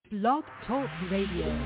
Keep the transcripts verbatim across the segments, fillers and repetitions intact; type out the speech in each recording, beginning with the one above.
Blog Talk Radio.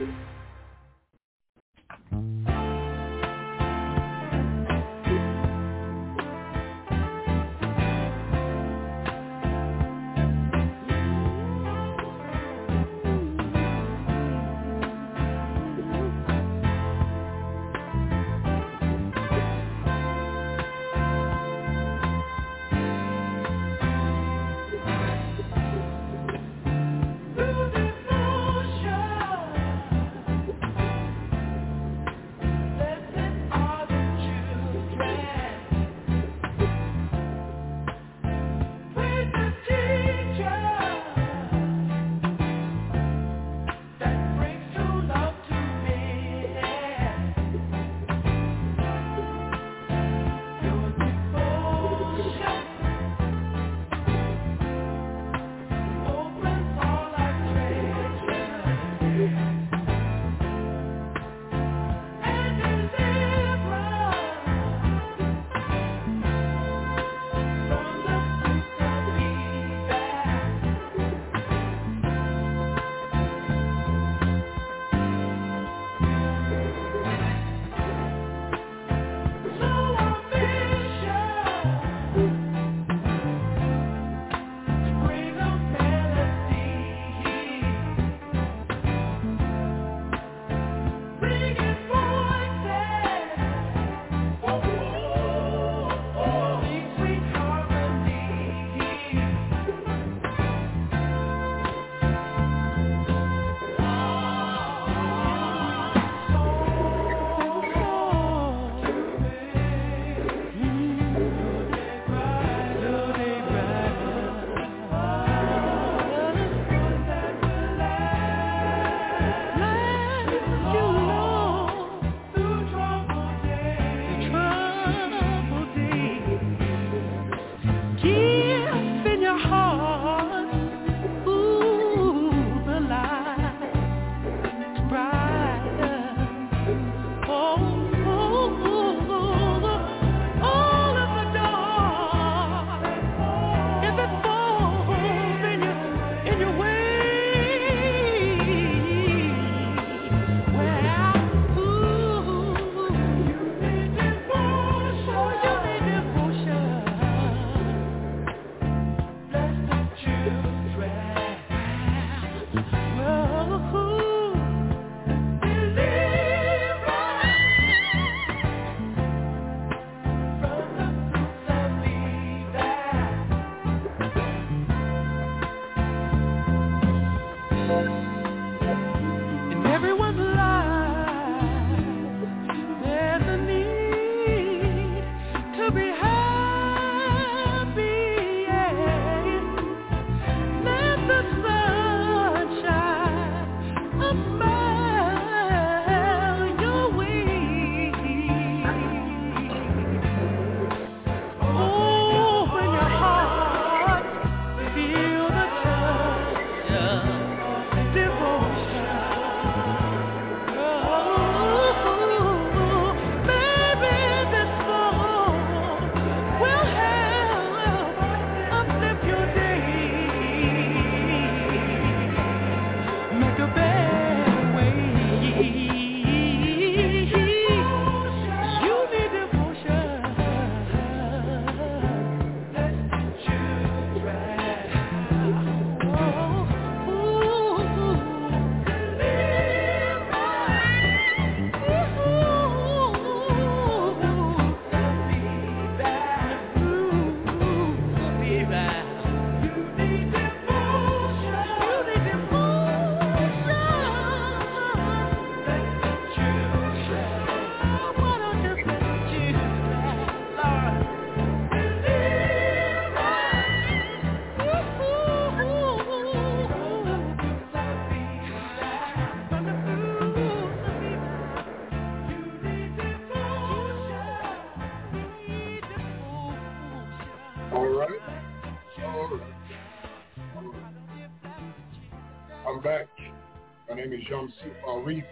Shamsi Arif,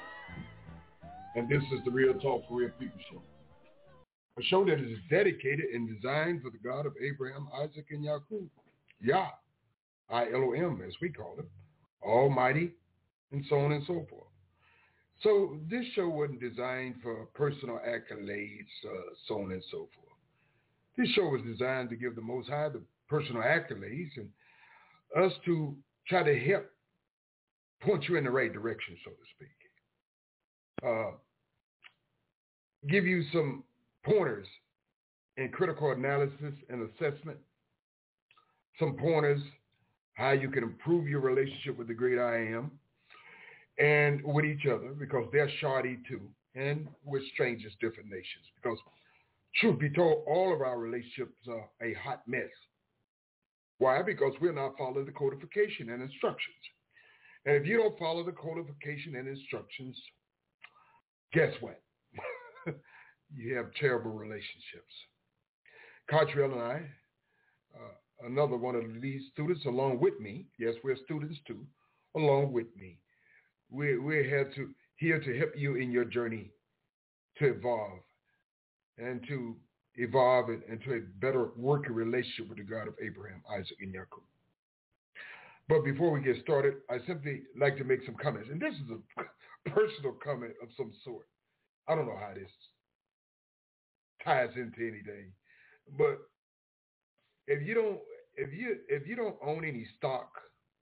and this is the Real Talk for Real People show. A show that is dedicated and designed for the God of Abraham, Isaac, and Yaakov. Yah, I L O M, as we call it. Almighty, and so on and so forth. So this show wasn't designed for personal accolades, uh, so on and so forth. This show was designed to give the Most High the personal accolades and us to try to help point you in the right direction, so to speak. Uh, give you some pointers in critical analysis and assessment, some pointers how you can improve your relationship with the great I am and with each other, because they're shoddy too, and with strangers, different nations. Because truth be told, all of our relationships are a hot mess. Why? Because we're not following the codification and instructions. And if you don't follow the codification and instructions, guess what? You have terrible relationships. Cottrell and I, uh, another one of the lead students along with me, yes, we're students too, along with me, we're, we're here to, here to help you in your journey to evolve and to evolve into a better working relationship with the God of Abraham, Isaac, and Jacob. But before we get started, I simply like to make some comments. And this is a personal comment of some sort. I don't know how this ties into anything. But if you don't if you if you don't own any stock,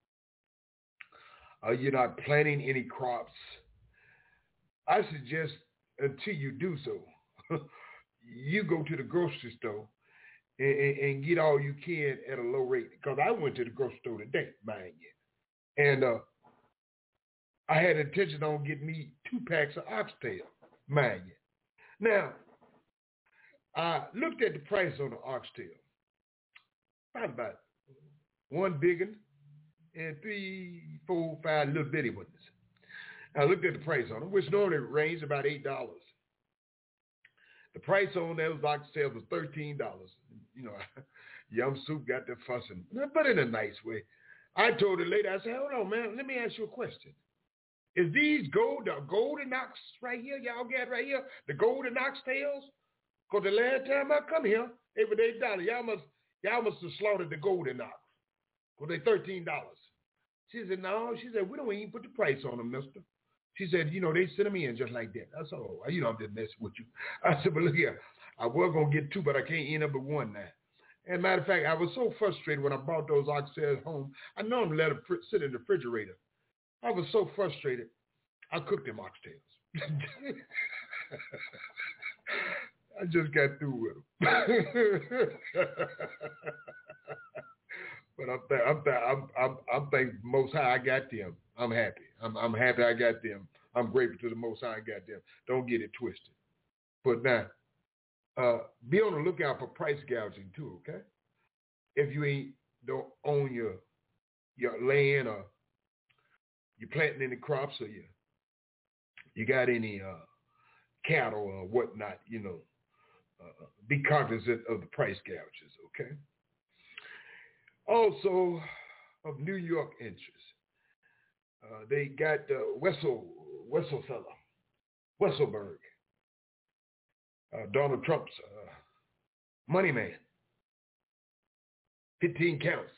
or you're not planting any crops, I suggest until you do so, you go to the grocery store and, and, and get all you can at a low rate. Because I went to the grocery store today, mind you. And uh, I had intention on getting me two packs of oxtail, mind you. Now, I looked at the price on the oxtail. About, about one big one and three, four, five little bitty ones. I looked at the price on them, which normally ranges about eight dollars. The price on those oxtails was thirteen dollars. You know, Yum Soup got the fussing, but in a nice way. I told the lady, I said, hold on, man, let me ask you a question. Is these gold, the golden ox right here, y'all got right here, the golden oxtails? Because the last time I come here, it was eight dollars. Y'all must, y'all must have slaughtered the golden ox. Because they thirteen dollars. She said, no. She said, we don't even put the price on them, mister. She said, you know, they send them in just like that. I said, oh, you know, I'm just messing with you. I said, but look here, I was going to get two, but I can't end up with one now. And matter of fact, I was so frustrated when I brought those oxtails home. I normally let them sit in the refrigerator. I was so frustrated, I cooked them oxtails. I just got through with them. But I'm, th- I'm, th- I'm, I'm, I'm thankful Most High I got them. I'm happy. I'm, I'm happy I got them. I'm grateful to the Most High I got them. Don't get it twisted. But now, uh, be on the lookout for price gouging too, okay? If you ain't don't own your your land or you're planting any crops or you you got any uh, cattle or whatnot, you know, uh, be cognizant of the price gouges, okay? Also, of New York interest, uh, they got uh, Wessel, Wessel fella, Wesselberg, uh, Donald Trump's uh, money man, fifteen counts.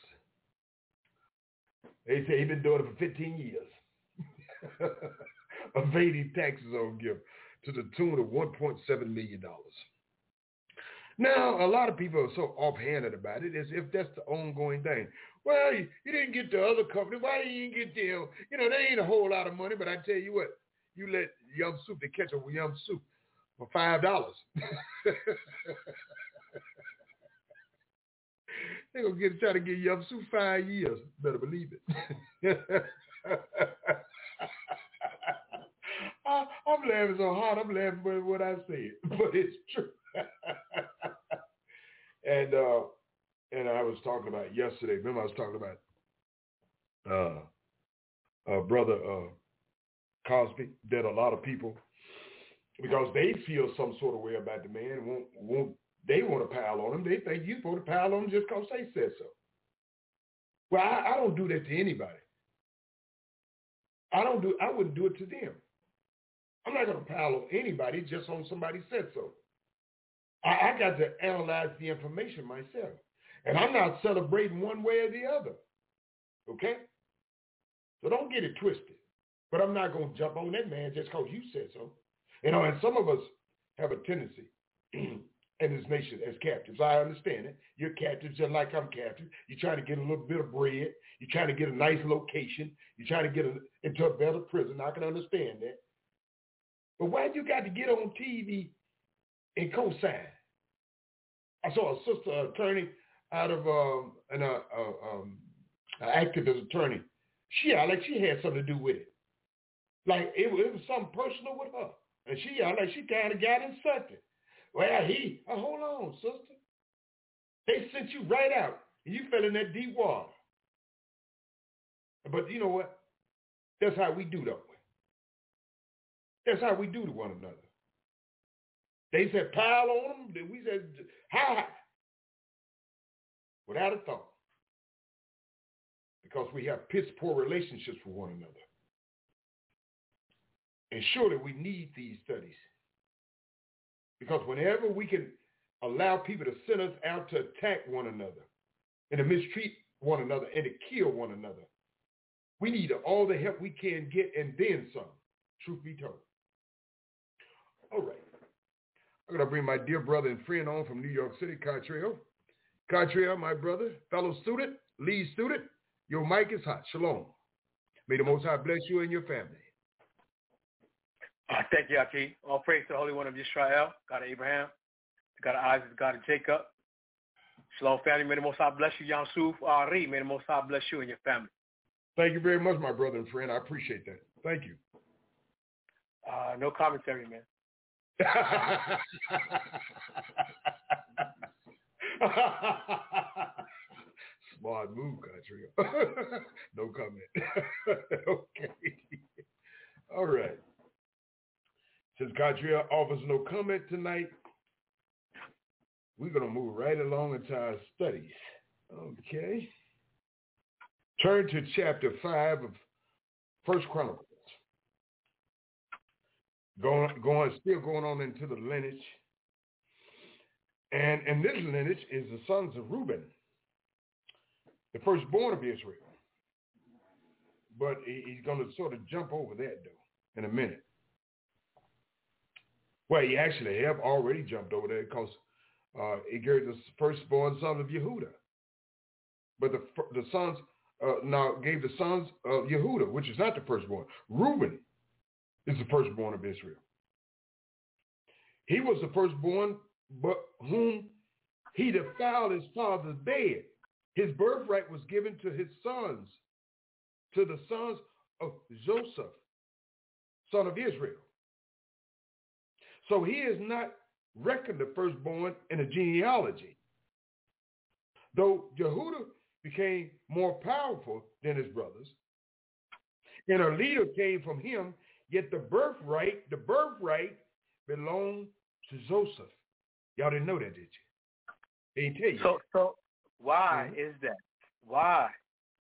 They say he's been doing it for fifteen years, evading taxes on gift to the tune of one point seven million dollars. Now, a lot of people are so offhanded about it as if that's the ongoing thing. Well, you, you didn't get the other company. Why didn't you get them? You know, they ain't a whole lot of money, but I tell you what, you let Yum Soup, they catch up with Yum Soup for five dollars. They're going to get try to get Yum Soup five years. Better believe it. I, I'm laughing so hard, I'm laughing at what I said, but it's true. and uh, and I was talking about yesterday. Remember, I was talking about uh, uh, brother uh, Cosby. That a lot of people, because they feel some sort of way about the man, won't won't they want to pile on him? They think you're supposed to pile on him just because they said so. Well, I, I don't do that to anybody. I don't do. I wouldn't do it to them. I'm not going to pile on anybody just on somebody said so. I, I got to analyze the information myself. And I'm not celebrating one way or the other. Okay? So don't get it twisted. But I'm not going to jump on that man just because you said so. You know, and some of us have a tendency in this nation as captives. I understand it. You're captives just like I'm captive. You're trying to get a little bit of bread. You're trying to get a nice location. You're trying to get a, into a better prison. I can understand that. But why you got to get on T V and co-sign? I saw a sister attorney out of um, an uh, uh, um, an activist attorney. She out like she had something to do with it. Like it, it was something personal with her. And she out like she kind of got insulted. Well, he, oh, hold on, sister. They sent you right out, and you fell in that deep water. But you know what? That's how we do, don't we? That's how we do to one another. They said pile on them. We said high, without a thought. Because we have piss poor relationships with one another. And surely we need these studies. Because whenever we can allow people to send us out to attack one another and to mistreat one another and to kill one another, we need all the help we can get and then some, truth be told. All right. I'm going to bring my dear brother and friend on from New York City, Cartrell. Cartrell, my brother, fellow student, lead student, your mic is hot. Shalom. May the Most High bless you and your family. Uh, thank you, Aki. All praise to the Holy One of Israel, God of Abraham, God of Isaac, God of Jacob. Shalom, family. May the Most High bless you, Yamsuf Ari. May the Most High bless you and your family. Thank you very much, my brother and friend. I appreciate that. Thank you. Uh, no commentary, man. Smart move, country. No comment. Okay. All right. Since Kadria offers no comment tonight, we're going to move right along into our studies. Okay. Turn to chapter five of First Chronicles. Going, going, still going on into the lineage. And, and this lineage is the sons of Reuben, the firstborn of Israel. But he's going to sort of jump over that, though, in a minute. Well, he actually have already jumped over there because uh, he gave the firstborn son of Yehuda. But the the sons uh, now gave the sons of Yehuda, which is not the firstborn. Reuben is the firstborn of Israel. He was the firstborn, but whom he defiled his father's bed. His birthright was given to his sons, to the sons of Joseph, son of Israel. So he is not reckoned the firstborn in a genealogy. Though Yehuda became more powerful than his brothers, and a leader came from him, yet the birthright, the birthright belonged to Joseph. Y'all didn't know that, did you? They didn't tell you. So, that. so why mm-hmm. is that? Why?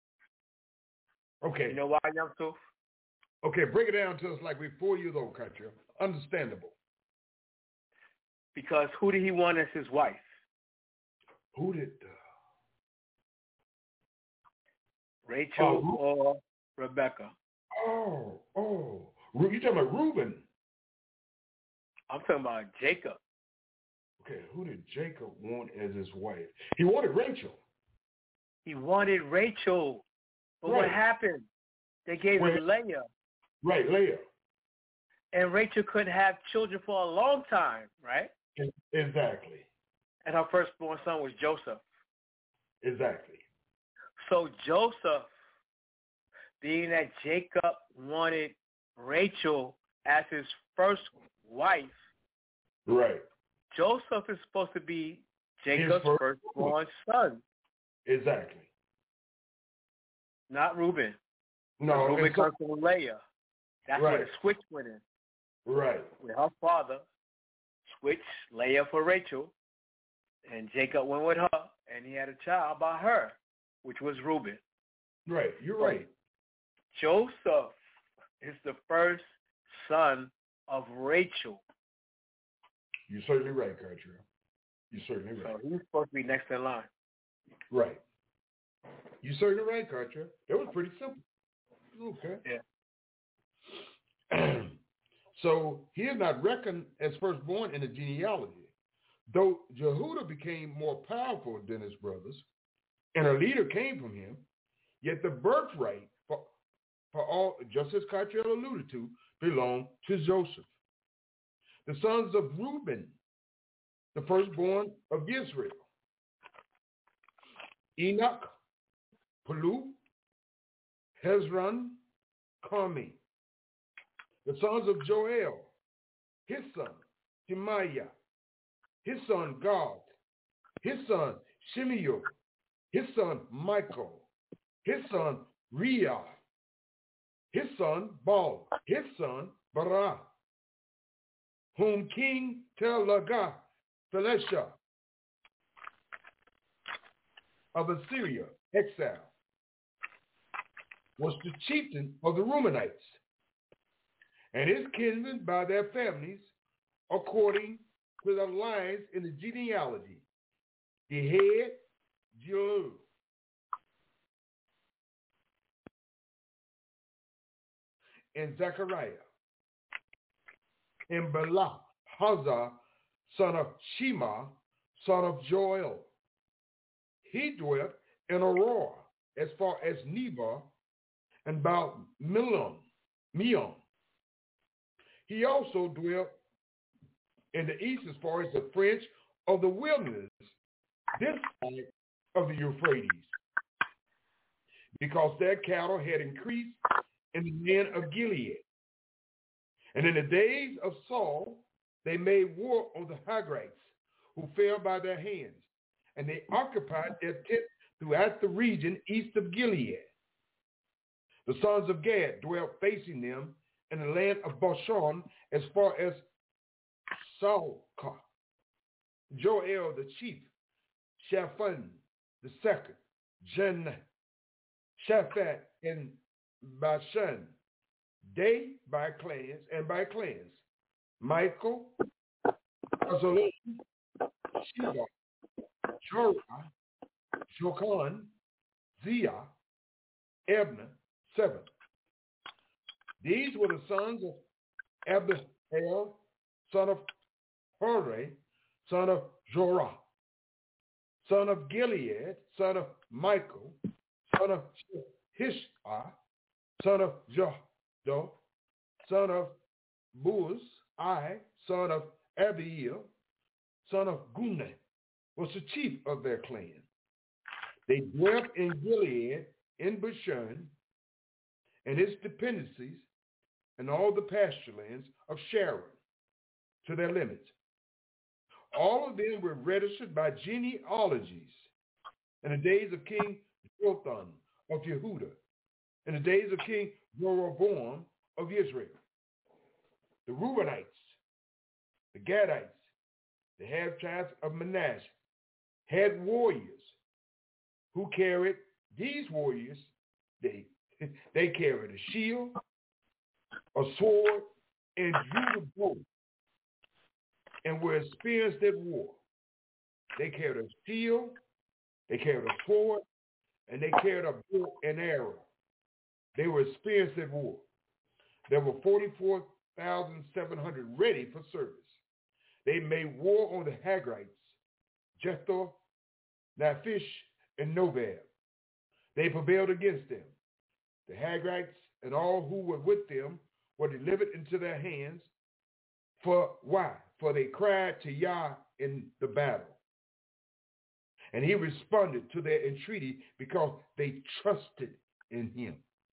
Okay. You know why, Yamsuf? Okay, break it down to us like we're four years old, country. Understandable. Because who did he want as his wife? Who did? Uh... Rachel oh, or Rebecca? Oh, oh. You talking about Reuben? I'm talking about Jacob. Okay, who did Jacob want as his wife? He wanted Rachel. He wanted Rachel. But right. what happened? They gave Wait. him Leah. Right, Leah. And Rachel couldn't have children for a long time, right? Exactly. And her firstborn son was Joseph. Exactly. So Joseph, being that Jacob wanted Rachel as his first wife, right? Joseph is supposed to be Jacob's first firstborn son. Exactly. Not Reuben. No, Reuben so, comes from Leah. That's right. where the switch went in. Right. With her father, switched Leah for Rachel, and Jacob went with her, and he had a child by her, which was Reuben. Right. You're right. Joseph is the first son of Rachel. You're certainly right, Cartrell. You're certainly right. So he's supposed to be next in line. Right. You're certainly right, Cartrell. That was pretty simple. Okay. Yeah. So he is not reckoned as firstborn in the genealogy. Though Jehudah became more powerful than his brothers, and a leader came from him, yet the birthright for, for all, just as Cottrell alluded to, belonged to Joseph. The sons of Reuben, the firstborn of Israel, Enoch, Palu, Hezron, Carmi. The sons of Joel, his son, Shemaiah, his son, Gad, his son, Shimei, his son, Michael, his son, Riah, his son, Baal, his son, Barah, whom King Tel-Lagah, Phalesha of Assyria, exile, was the chieftain of the Reubenites, and his kinsmen by their families, according to the lines in the genealogy, the head, Jeu, and Zechariah, and Bela, Hazar, son of Shema, son of Joel. He dwelt in Aurora as far as Nebo and Baal Milon, Meon. He also dwelt in the east as far as the fringe of the wilderness, this side of the Euphrates, because their cattle had increased in the land of Gilead. And in the days of Saul, they made war on the Hagrites, who fell by their hands, and they occupied their tents throughout the region east of Gilead. The sons of Gad dwelt facing them in the land of Bashan as far as Salcah, Joel the chief, Shaphan the second, Jen, Shaphat, and Bashan, they by clans and by clans, Michael, Azalon, Sheba, Jorah, Jokan, Zia, Ebner, seven. These were the sons of Abihail, son of Hore, son of Jorah, son of Gilead, son of Michael, son of Hishah, son of Johdo, son of Buz, I, son of Abiel, son of Gune, was the chief of their clan. They dwelt in Gilead, in Bashan, and its dependencies, and all the pasture lands of Sharon to their limits. All of them were registered by genealogies in the days of King Jotham of Yehudah, in the days of King Jeroboam of Israel. The Reubenites, the Gadites, the half-tribes of Manasseh had warriors who carried, these warriors, they, they carried a shield, a sword, and drew the bow, and were experienced at war. They carried a shield, they carried a sword, and they carried a bow and arrow. They were experienced at war. There were forty-four thousand seven hundred ready for service. They made war on the Hagrites, Jethor, Naphish, and Nobab. They prevailed against them. The Hagrites and all who were with them were delivered into their hands. For why? For they cried to Yah in the battle. And he responded to their entreaty because they trusted in him.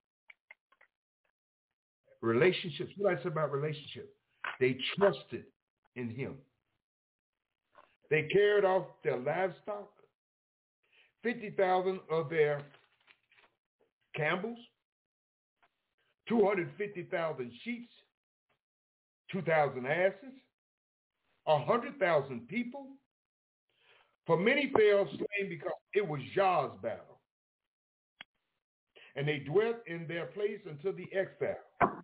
Relationships, what I said about relationship, they trusted in him. They carried off their livestock, fifty thousand of their camels, two hundred fifty thousand sheep, two thousand asses, one hundred thousand people. For many fell slain because it was Yah's battle. And they dwelt in their place until the exile.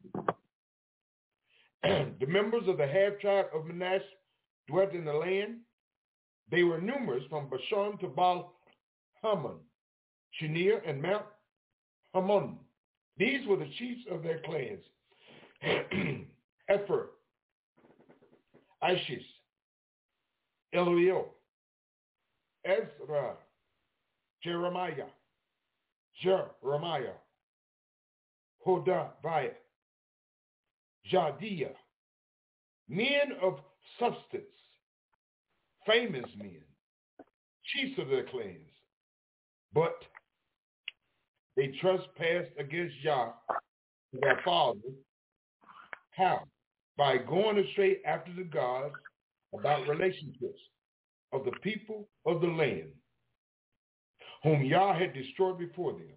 The members of the half-tribe of Manasseh dwelt in the land. They were numerous from Bashan to Baal Hamon, Shinir, and Mount Hamon, These were the chiefs of their clans. Epher, Ishis, Eliel, Ezra, Jeremiah, Jeremiah, Hodaviah, Jadiah, men of substance, famous men, chiefs of their clans, but they trespassed against Yah, their father. How? By going astray after the gods about relationships of the people of the land, whom Yah had destroyed before them.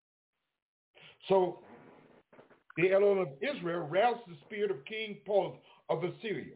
So the Elohim of Israel roused the spirit of King Paul of Assyria,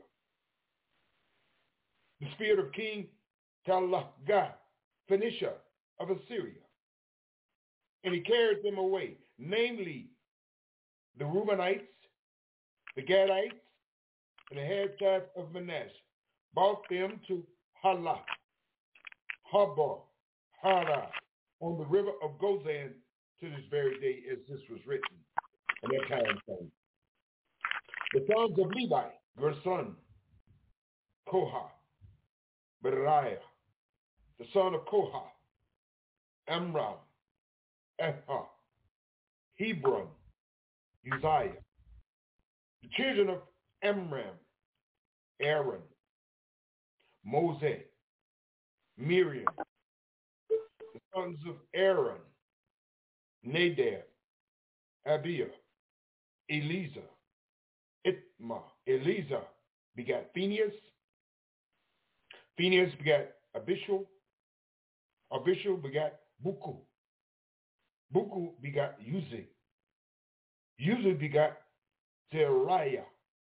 the spirit of King Talagah, Phoenicia of Assyria, and he carried them away, namely the Reubenites, the Gadites, and the half tribe of Manasseh, brought them to Halah, Habor, Harah, on the river of Gozan to this very day, as this was written in that time frame. The sons of Levi, Gerson, Kohath, Beriah, the son of Kohath, Amram, Ephah, Hebron, Uzziah. The children of Amram, Aaron, Moses, Miriam. The sons of Aaron, Nadab, Abiah, Eleazar, Itmah. Eleazar begat Phinehas. Phinehas begat Abishal. Abishal begat Buku. Buku begat Uzi. Uzi begat Zeriah.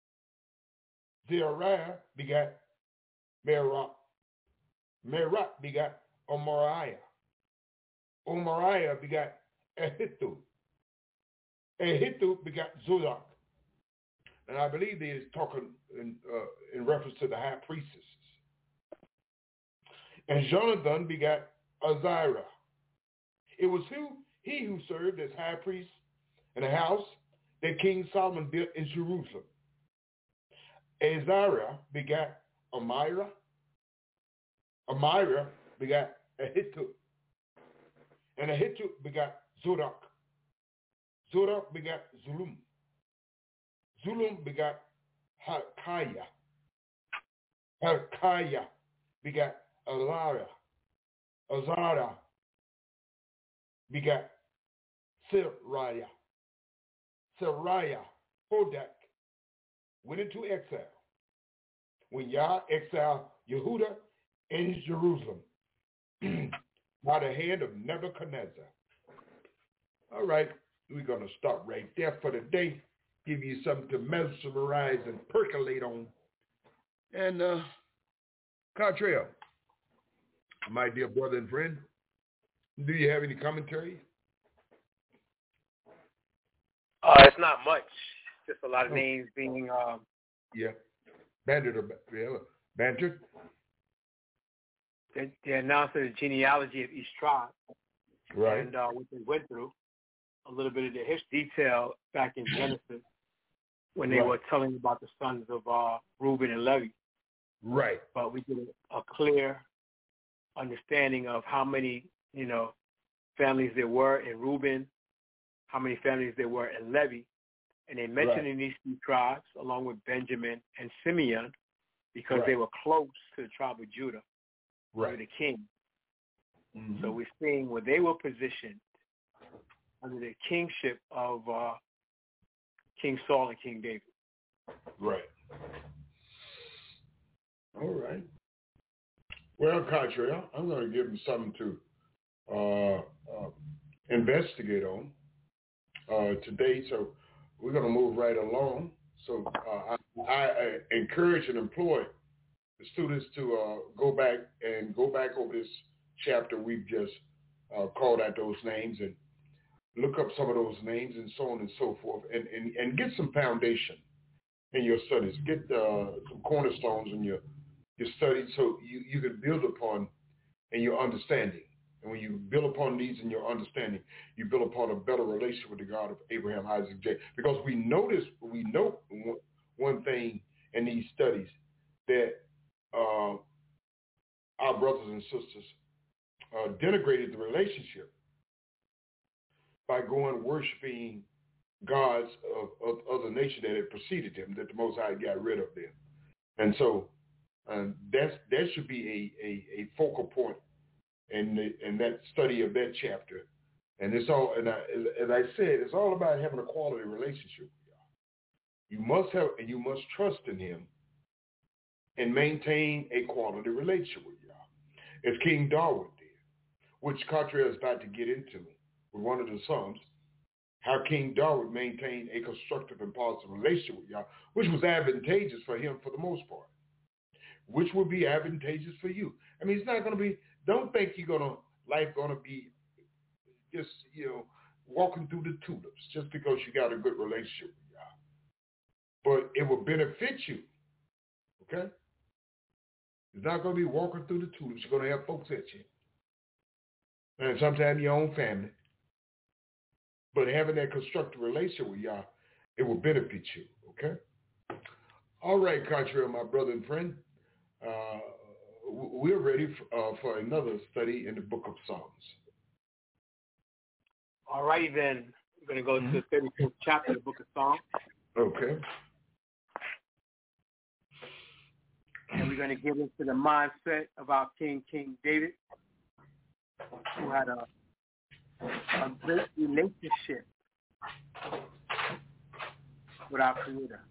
Zeriah begat Merah. Merah begat Omariah. Omariah begat Ahithu. Ahithu begat Zodok. And I believe he is talking in, uh, in reference to the high priestesses. And Jonathan begat Azariah. It was who, he who served as high priest in the house that King Solomon built in Jerusalem. Azariah begat Amira. Amira begat Ahitub. And Ahitub begat Zodok. Zodok begat Zulum. Zulum begat Hilkiah. Hilkiah begat Azariah. Azariah begat Sariah. Sariah, Hodak, went into exile when Yah exiled Yehuda and Jerusalem by the hand of Nebuchadnezzar. All right, we're going to stop right there for the day. Give you something to mesmerize and percolate on. And, uh, Cottrell, my dear brother and friend, do you have any commentary? Uh, it's not much. Just a lot of oh. names being... Um, yeah. Bantered or yeah, bantered. They, they announced the genealogy of each tribe. Right. And uh, what they went through, a little bit of the history detail back in Genesis when they right. were telling about the sons of uh, Reuben and Levi. Right. But we get a, a clear understanding of how many, you know, families there were in Reuben, how many families there were in Levi, and they mentioned right. in these two tribes, along with Benjamin and Simeon, because right. they were close to the tribe of Judah, right. under the king. Mm-hmm. So we're seeing where they were positioned under the kingship of uh, King Saul and King David. Right. All right. Well, Cottrell, I'm going to give him something to uh, uh, investigate on uh, today. So we're going to move right along. So uh, I, I encourage and employ the students to uh, go back and go back over this chapter we've just uh, called out those names and look up some of those names and so on and so forth, and, and, and get some foundation in your studies. Get uh, some cornerstones in your, your studies so you, you can build upon in your understanding. And when you build upon these in your understanding, you build upon a better relationship with the God of Abraham, Isaac, Jacob. Because we notice, we know one thing in these studies, that uh, our brothers and sisters uh, denigrated the relationship by going worshiping gods of, of other nations that had preceded them, that the Most High got rid of them. And so um, that's, that should be a, a, a focal point in, the, in that study of that chapter. And it's all, and I, as, as I said, it's all about having a quality relationship with God. You must have, and you must trust in him and maintain a quality relationship with Yah, as King David did, which Cottrell is about to get into with one of the Psalms, how King David maintained a constructive and positive relationship with Yah, which was advantageous for him for the most part, which will be advantageous for you. I mean, it's not going to be, don't think you're going to, life going to be just, you know, walking through the tulips just because you got a good relationship with Yah. But it will benefit you, okay? It's not going to be walking through the tulips. You're going to have folks at you. And sometimes your own family. But having that constructive relationship with Yah, it will benefit you, okay? All right, Cottrell, my brother and friend. Uh, we're ready for, uh, for another study in the book of Psalms. All righty, then. We're going to go mm-hmm. to the thirty-fifth chapter of the book of Psalms. Okay. And we're going to get into the mindset of our King, King David, who had a, a great relationship with our Creator.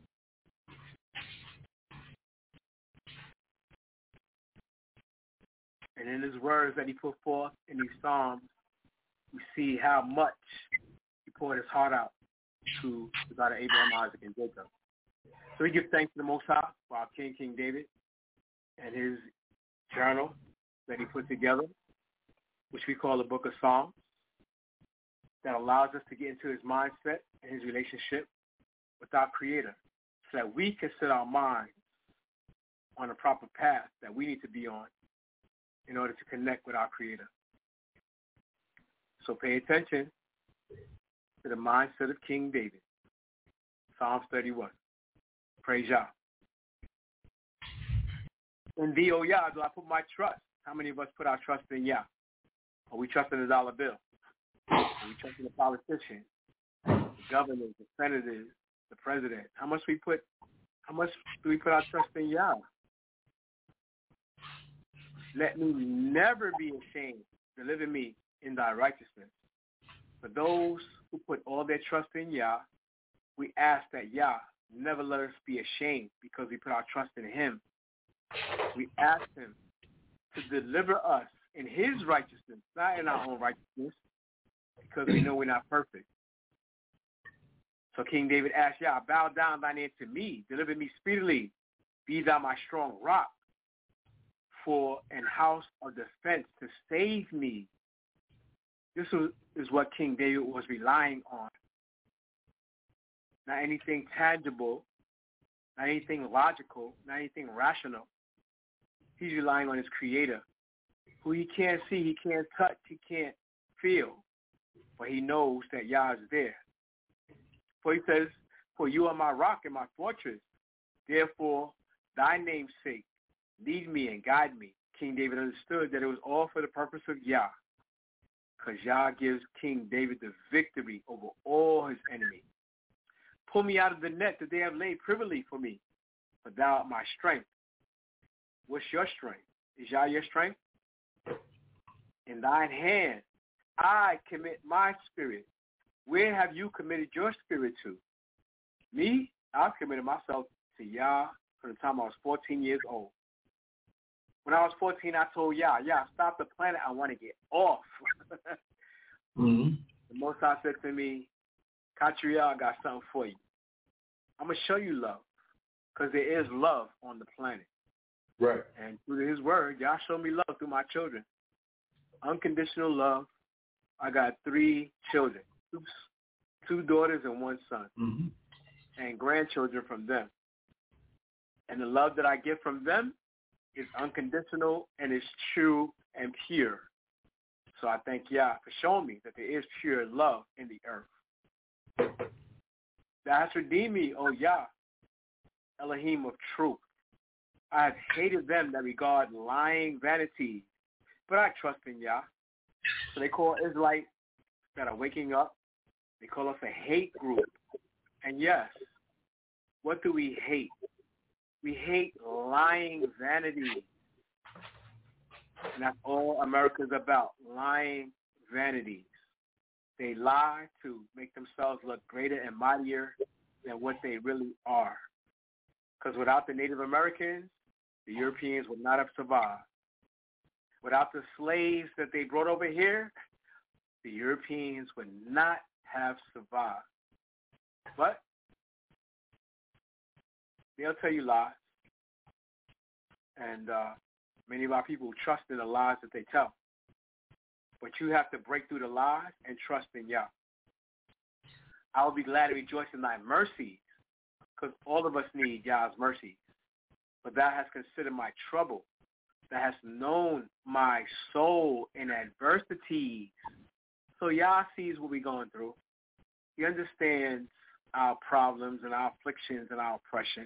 And in his words that he put forth in these Psalms, we see how much he poured his heart out to the God of Abraham, Isaac, and Jacob. So we give thanks to the Most High for our King, King David, and his journal that he put together, which we call the Book of Psalms, that allows us to get into his mindset and his relationship with our Creator so that we can set our minds on the proper path that we need to be on in order to connect with our Creator. So pay attention to the mindset of King David. Psalms thirty-one. Praise Yah. In thee, O Yah, do I put my trust. How many of us put our trust in Yah? Are we trusting the dollar bill? Are we trusting the politician, the governors, the senators, the president? How much we put? How much do we put our trust in Yah? Let me never be ashamed. Deliver me in thy righteousness. For those who put all their trust in Yah, we ask that Yah never let us be ashamed because we put our trust in him. We ask him to deliver us in his righteousness, not in our own righteousness, because we know we're not perfect. So King David asked Yah, bow down thine ear to me, deliver me speedily, be thou my strong rock, for an house of defense to save me. This is what King David was relying on. Not anything tangible, not anything logical, not anything rational. He's relying on his Creator, who he can't see, he can't touch, he can't feel, but he knows that Yah is there. For he says, for you are my rock and my fortress. Therefore, thy name's sake, lead me and guide me. King David understood that it was all for the purpose of Yah, because Yah gives King David the victory over all his enemies. Pull me out of the net that they have laid privily for me, for thou art my strength. What's your strength? Is Yah your strength? In thine hand I commit my spirit. Where have you committed your spirit to? Me? I've committed myself to Yah from the time I was fourteen years old. When I was fourteen, I told Yah, Yah, stop the planet. I want to get off. mm-hmm. The Most High said to me, Cottrell, I got something for you. I'm going to show you love, because there is love on the planet. Right. And through his word, Yah showed me love through my children. Unconditional love. I got three children, two, two daughters and one son, mm-hmm. and grandchildren from them. And the love that I get from them is unconditional and is true and pure. So I thank Yah for showing me that there is pure love in the earth. Thou hast redeemed me, O Yah, Elohim of truth. I have hated them that regard lying vanities, but I trust in Yah. So they call Israelites that are waking up, they call us a hate group. And yes, what do we hate? We hate lying vanity. And that's all America's about, lying vanities. They lie to make themselves look greater and mightier than what they really are. Because without the Native Americans, the Europeans would not have survived. Without the slaves that they brought over here, the Europeans would not have survived. But they'll tell you lies. And uh, many of our people trust in the lies that they tell. But you have to break through the lies and trust in Yah. I will be glad to rejoice in thy mercies, because all of us need Yah's mercies. But thou hast considered my trouble. Thou hast known my soul in adversity. So Yah sees what we're going through. He understands our problems and our afflictions and our oppression,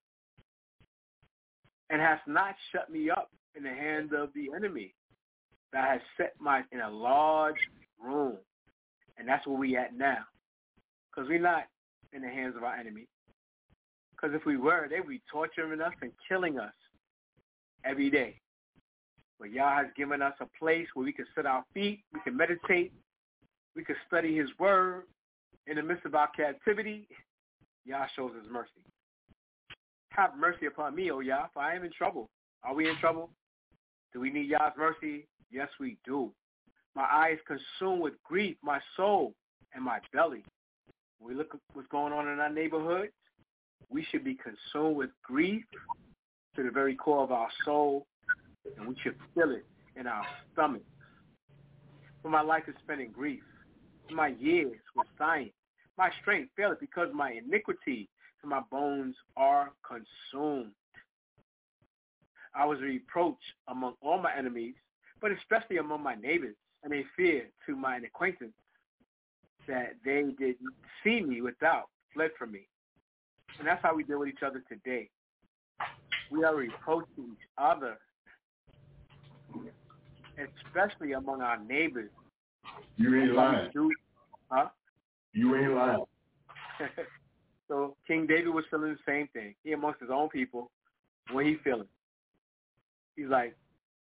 and has not shut me up in the hand of the enemy. That has set my in a large room, and that's where we at now. Because we're not in the hands of our enemy. Because if we were, they would be torturing us and killing us every day. But Yah has given us a place where we can sit our feet, we can meditate, we can study his word. In the midst of our captivity, Yah shows his mercy. Have mercy upon me, O Yah, for I am in trouble. Are we in trouble? Do we need Yah's mercy? Yes, we do. My eyes consumed with grief, my soul and my belly. When we look at what's going on in our neighborhoods, we should be consumed with grief to the very core of our soul, and we should feel it in our stomachs. For my life is spent in grief. My years were sighing. My strength faileth because my iniquity, and my bones are consumed. I was a reproach among all my enemies, but especially among my neighbors, and they feared to mine acquaintance that they did see me without, fled from me. And that's how we deal with each other today. We are reproaching each other, especially among our neighbors. You ain't lying. Huh? You ain't lying. So King David was feeling the same thing. He amongst his own people, what he feeling? He's like,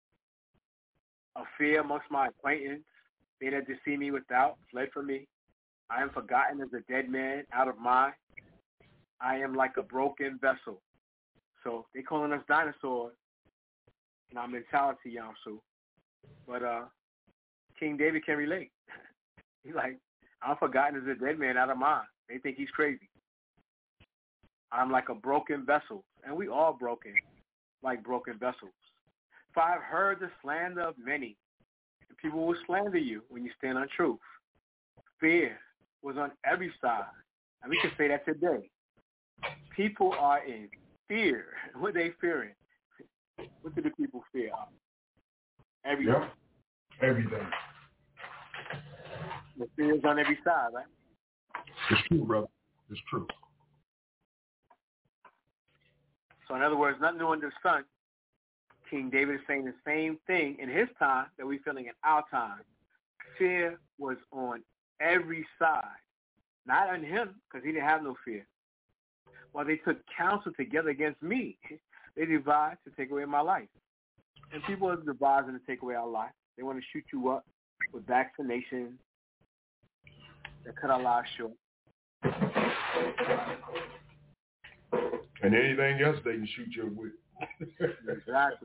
a fear amongst my acquaintance. They that see me without, fled from me. I am forgotten as a dead man out of mind. I am like a broken vessel. So they calling us dinosaurs in our mentality, Yamsu. But uh, King David can relate. He's like, I'm forgotten as a dead man out of mind. They think he's crazy. I'm like a broken vessel. And we all broken, like broken vessels. For I've heard the slander of many. And people will slander you when you stand on truth. Fear was on every side. And we can say that today. People are in fear. What are they fearing? What do the people fear? Everything. Yep. Everything. The fear is on every side, right? It's true, brother. It's true. So in other words, nothing new under the sun. King David is saying the same thing in his time that we're feeling in our time. Fear was on every side. Not on him, because he didn't have no fear. While they took counsel together against me, they devised to take away my life. And people are devising to take away our life. They want to shoot you up with vaccinations that cut our lives short. And anything else they can shoot you up with. Exactly.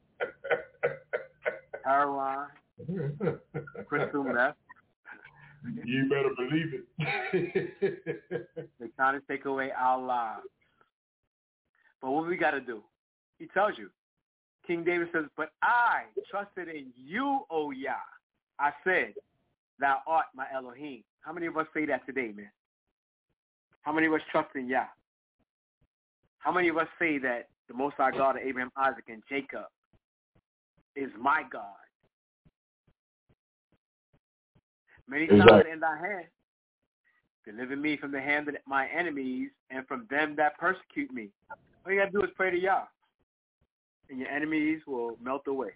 Heroin, crystal meth. You better believe it. They're trying to take away our lives. But what we got to do? He tells you. King David says, but I trusted in you, O Yah. I said, thou art my Elohim. How many of us say that today, man? How many of us trust in Yah? How many of us say that the Most High God of Abraham, Isaac, and Jacob is my God? Many exactly. times in thy hand. Deliver me from the hand of my enemies and from them that persecute me. All you got to do is pray to Yah, and your enemies will melt away.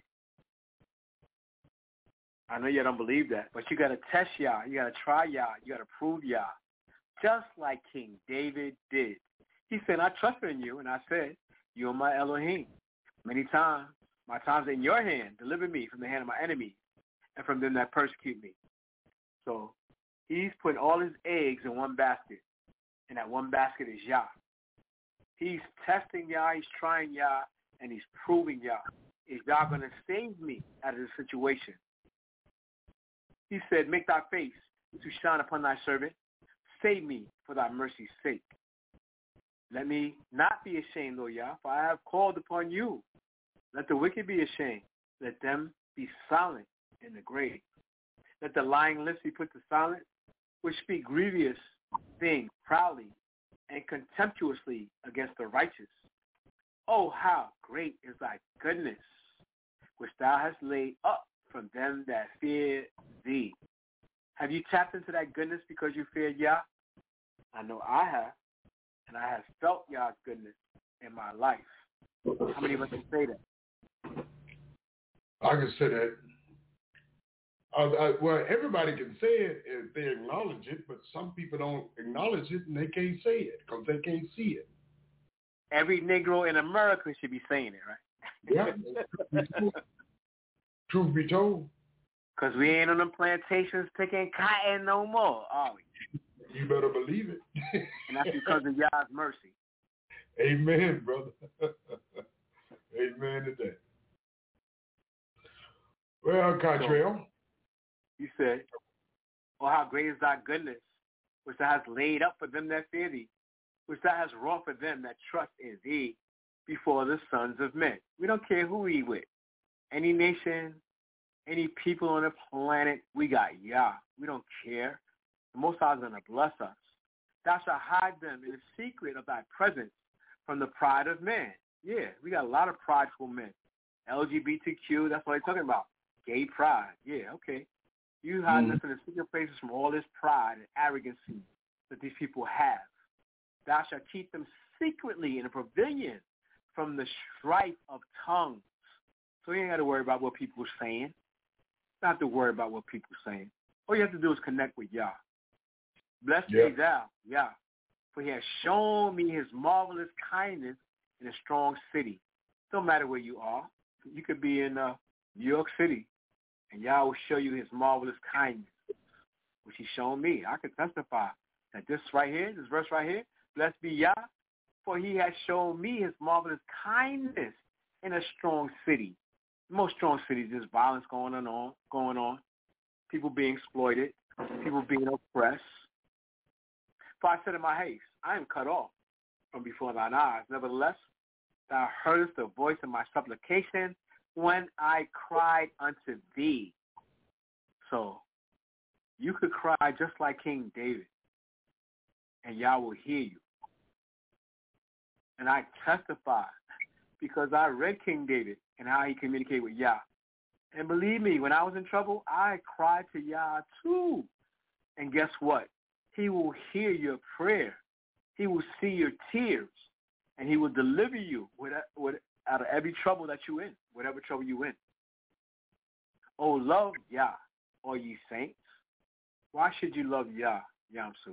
I know you don't believe that, but you got to test Yah. You got to try Yah. You got to prove Yah, just like King David did. He said, I trusted in you, and I said, you are my Elohim. Many times, my times are in your hand. Deliver me from the hand of my enemies and from them that persecute me. So he's putting all his eggs in one basket, and that one basket is Yah. He's testing Yah, he's trying Yah, and he's proving Yah. Is Yah going to save me out of this situation? He said, make thy face to shine upon thy servant. Save me for thy mercy's sake. Let me not be ashamed, O Yah, for I have called upon you. Let the wicked be ashamed. Let them be silent in the grave. Let the lying lips be put to silence, which speak grievous things proudly and contemptuously against the righteous. Oh, how great is thy goodness, which thou hast laid up from them that fear thee. Have you tapped into that goodness because you feared Yah? I know I have, and I have felt Yah's goodness in my life. How many of us can say that? I can say that. Uh, uh, well, everybody can say it if they acknowledge it, but some people don't acknowledge it and they can't say it because they can't see it. Every Negro in America should be saying it, right? Yeah. Truth be told. Because we ain't on them plantations picking cotton no more, are we? You better believe it. And that's because of Yah's mercy. Amen, brother. Amen to that. Well, Cottrell. So, you said, oh, how great is thy goodness, which thou hast laid up for them that fear thee, which thou hast wrought for them that trust in thee before the sons of men. We don't care who we with. Any nation, any people on the planet, we got Yah. We don't care. The Most High is going to bless us. Thou shalt hide them in the secret of thy presence from the pride of man. Yeah, we got a lot of prideful men. L G B T Q, that's what they're talking about. Gay pride. Yeah, okay. You hide mm. us in the secret places from all this pride and arrogancy that these people have. Thou shalt keep them secretly in a pavilion from the strife of tongues. So you ain't got to worry about what people are saying. You don't have to worry about what people are saying. All you have to do is connect with Yah. Blessed yeah. be thou, Yah, for he has shown me his marvelous kindness in a strong city. Don't matter where you are. You could be in uh, New York City, and Yah will show you his marvelous kindness, which he's shown me. I can testify that this right here, this verse right here, blessed be Yah, for he has shown me his marvelous kindness in a strong city. Most strong cities, there's violence going on, going on, people being exploited, people being oppressed. For I said in my haste, I am cut off from before thine eyes. Nevertheless, thou heardest the voice of my supplication when I cried unto thee. So you could cry just like King David, and Yah will hear you. And I testify because I read King David and how he communicated with Yah. And believe me, when I was in trouble, I cried to Yah too. And guess what? He will hear your prayer. He will see your tears. And he will deliver you with, with, out of every trouble that you're in, whatever trouble you're in. Oh, love Yah, all ye saints. Why should you love Yah, Yamsuf?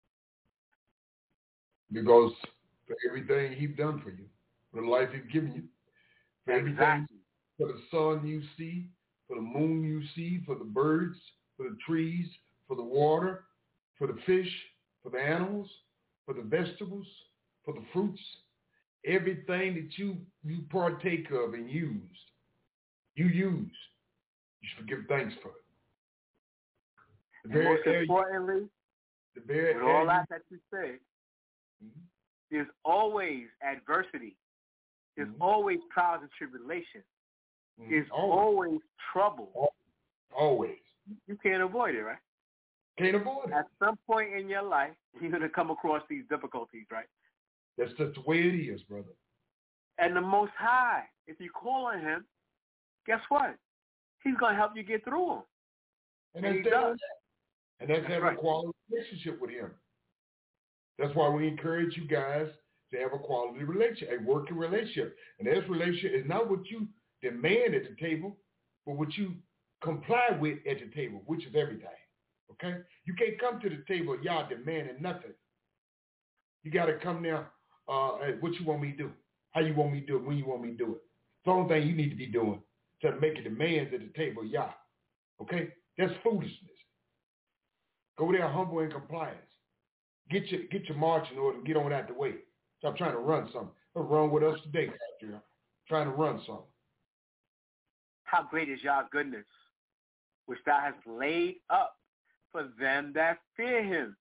Because for everything he's done for you, for the life he's given you, for everything, exactly. For the sun you see, for the moon you see, for the birds, for the trees, for the water, for the fish, for the animals, for the vegetables, for the fruits, everything that you, you partake of and use, you use, you should give thanks for it. The and very most air importantly, you, the very with all air that you, that you said, mm-hmm. there's always adversity. There's mm-hmm. always trials and tribulations. Mm-hmm. There's always. always trouble. Always. You can't avoid it, right? Can't avoid it. At some point in your life, you're going to come across these difficulties, right? That's just the way it is, brother. And the Most High, if you call on him, guess what? He's going to help you get through them. And, and he that's does. And that's, that's having right. a quality relationship with him. That's why we encourage you guys to have a quality relationship, a working relationship. And this relationship is not what you demand at the table, but what you comply with at the table, which is everything. Okay? You can't come to the table, y'all demanding nothing. You got to come now, uh, hey, what you want me to do? How you want me to do it? When you want me to do it? It's the only thing you need to be doing to make your demands at the table, y'all. Okay? That's foolishness. Go there humble in compliance. Get your get your march in order and get on out the way. Stop trying to run something. What's wrong with us today, Pastor? Trying to run something. How great is your goodness, which thou hast laid up for them that fear him.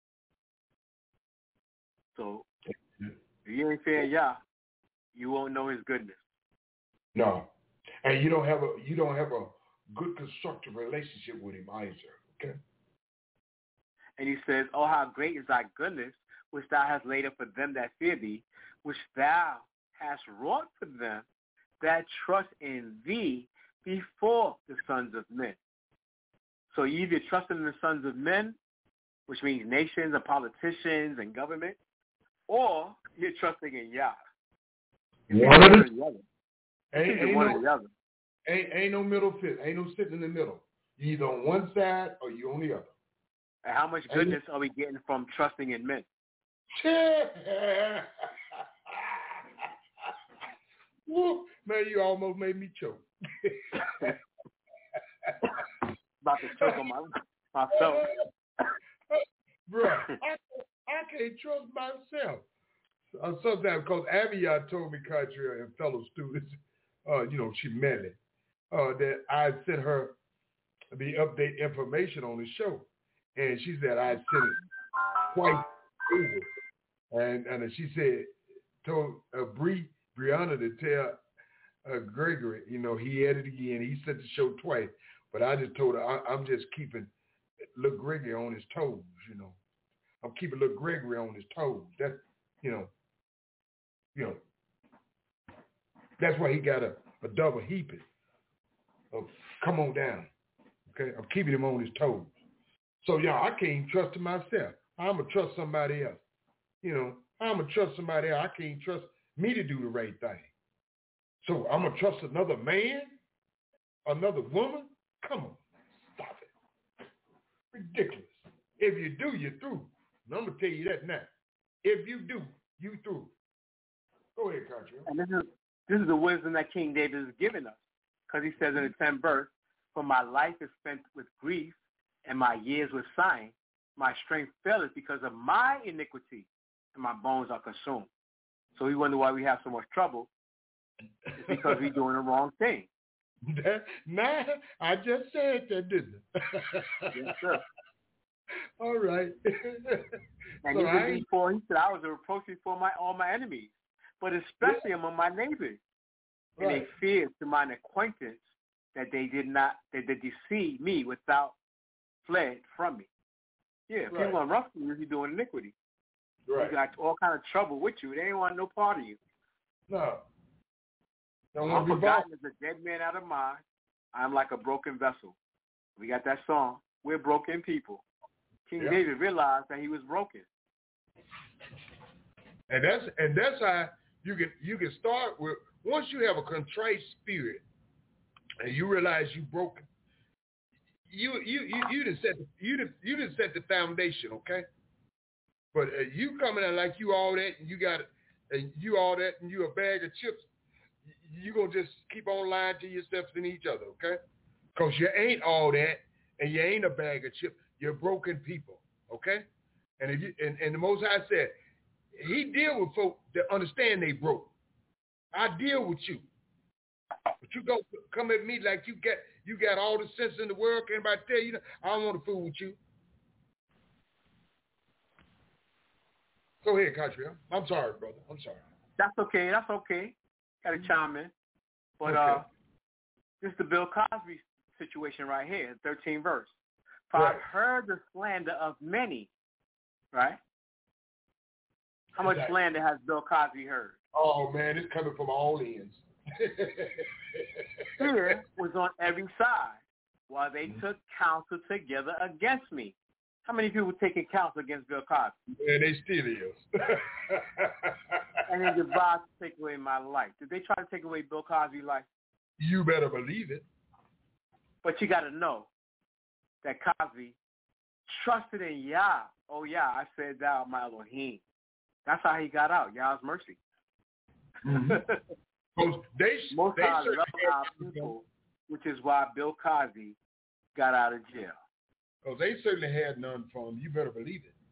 So if you ain't fear Yah, you won't know his goodness. No. And you don't have a you don't have a good constructive relationship with him either. Okay. And he says, oh, how great is thy goodness, which thou hast laid up for them that fear thee, which thou hast wrought for them that trust in thee before the sons of men. So you either trust in the sons of men, which means nations and politicians and government, or you're trusting in Yah. One or the other. Ain't, ain't, one no, or the other. Ain't, ain't no middle fit. Ain't no sitting in the middle. You're either on one side or you're on the other. And how much goodness are we getting from trusting in men? Woo, man, you almost made me choke. About to choke on my, myself. Bro, I, I can't trust myself. Uh, sometimes, because Avia told me, Katria and fellow students, uh, you know, she meant it, uh, that I sent her the update information on the show. And she said I sent it twice over. And and she said, told uh, Bree, Brianna to tell uh, Gregory, you know, he had it again. He sent the show twice. But I just told her, I, I'm just keeping little Gregory on his toes, you know. I'm keeping little Gregory on his toes. That's, you know, you know, that's why he got a, a double heaping of come on down. Okay, I'm keeping him on his toes. So, yeah, I can't trust him myself. I'm going to trust somebody else. You know, I'm going to trust somebody else. I can't trust me to do the right thing. So I'm going to trust another man, another woman? Come on, stop it. Ridiculous. If you do, you're through. And I'm going to tell you that now. If you do, you through. Go ahead, Country. And this is, this is the wisdom that King David is giving us. Because he says in the tenth verse, for my life is spent with grief, and my years with sighing, my strength faileth because of my iniquity, and my bones are consumed. So we wonder why we have so much trouble. It's because we're doing the wrong thing. That, nah, I just said that, didn't I? Yes, sir. All right. And so even I, before, he said, I was a reproach before my, all my enemies, but especially yeah. among my neighbors. And right. they feared to mine acquaintance that they did not, that they deceived me without fled from me. Yeah, if right. people are rough to you, you're doing iniquity. Right. You got all kind of trouble with you. They ain't want no part of you. No. Don't I'm forgotten as a dead man out of mind. I'm like a broken vessel. We got that song. We're broken people. King yep. David realized that he was broken. And that's and that's how you can you can start with, once you have a contrite spirit and you realize you broken. You you you you didn't set the, you didn't you didn't set the foundation, okay? But uh, you coming out like you all that and you got and you all that and you a bag of chips, you gonna just keep on lying to yourself and each other, okay? Because you ain't all that and you ain't a bag of chips. You're broken people, okay? And if you and, and the Most High said He deal with folk that understand they broke. I deal with you. But you go come at me like you got you got all the sense in the world. Can't anybody tell you? I don't want to fool with you. Go ahead, Country. I'm sorry, brother. I'm sorry. That's okay. That's okay. Got to chime in. But okay. uh, this is the Bill Cosby situation right here, thirteenth verse. For right. I've heard the slander of many, right? How much exactly. slander has Bill Cosby heard? Oh, man, it's coming from all ends. Fear was on every side while they mm-hmm. took counsel together against me. How many people taking counsel against Bill Cosby? Yeah, they still is. And they devised to take away my life. Did they try to take away Bill Cosby's life? You better believe it. But you got to know that Cosby trusted in Yah. Oh, yeah, I said thou my Elohim. That's how he got out, Yah's mercy. Mm-hmm. they, Most they High love our people, which is why Bill Cosby got out of jail. Oh, they certainly had none for him. You better believe it.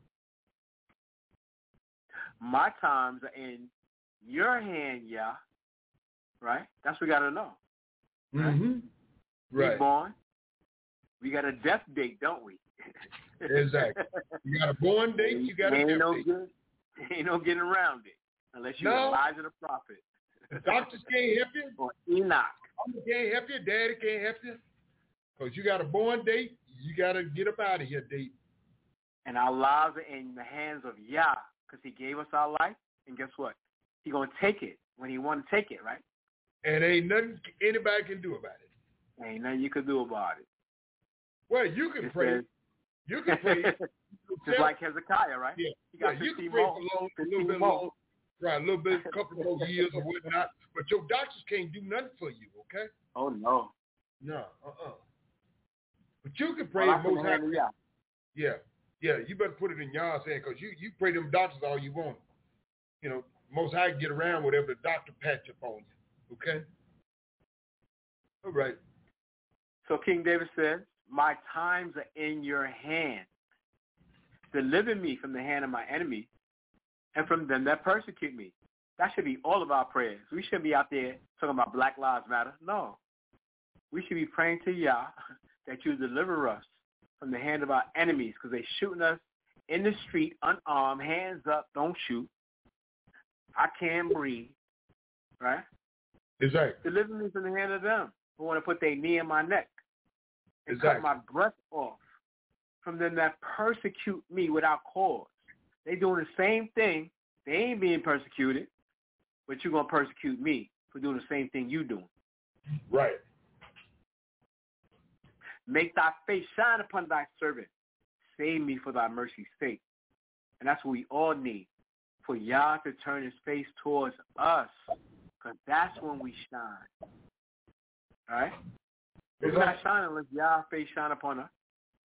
My times are in your hand, Yah. Right? That's what we got to know. Right? Mm-hmm. Right. We born. We got a death date, don't we? Exactly. You got a born date, you got a ain't death no date. Good, ain't no getting around it unless you're No. Elijah the prophet. Doctors can't help you. Or Enoch. Mama can't help you. Daddy can't help you. Because you got a born date, you got to get up out of here date. And our lives are in the hands of Yah because he gave us our life. And guess what? He going to take it when he want to take it, right? And ain't nothing anybody can do about it. Ain't nothing you can do about it. Well, you can It pray. says- You can pray. Just like Hezekiah, right? Yeah, He got yeah you can fifteen pray more. for long, a fifteen little bit more. long, right, a little bit, a couple more years or whatnot. But your doctors can't do nothing for you, okay? Oh, no. No, uh-uh. But you can pray Well, the I most can high. handle Yah. Yeah, yeah. You better put it in Yah's hand because you, you pray them doctors all you want. You know, most high can get around whatever the doctor patch up on you, okay? All right. So King David says, my times are in your hand. Deliver me from the hand of my enemy and from them that persecute me. That should be all of our prayers. We shouldn't be out there talking about Black Lives Matter. No. We should be praying to Yah that you deliver us from the hand of our enemies because they're shooting us in the street unarmed, hands up, don't shoot. I can't breathe. Right? Exactly. Deliver me from the hand of them who want to put their knee in my neck and Exactly. cut my breath off from them that persecute me without cause. They doing the same thing. They ain't being persecuted, but you're going to persecute me for doing the same thing you doing. Right. Make thy face shine upon thy servant. Save me for thy mercy's sake. And that's what we all need, for Yah to turn his face towards us, because that's when we shine. All right? We're not shining unless Yah's face shine upon us.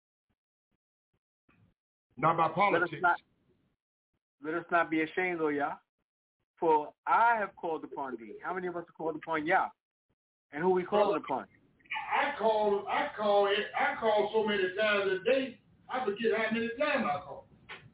Not by Let us politics. not, let us not be ashamed, O Yah, for I have called upon thee. How many of us have called upon Yah? And who we calling upon? I call, I call it, I call so many times a day, I forget how many times I call.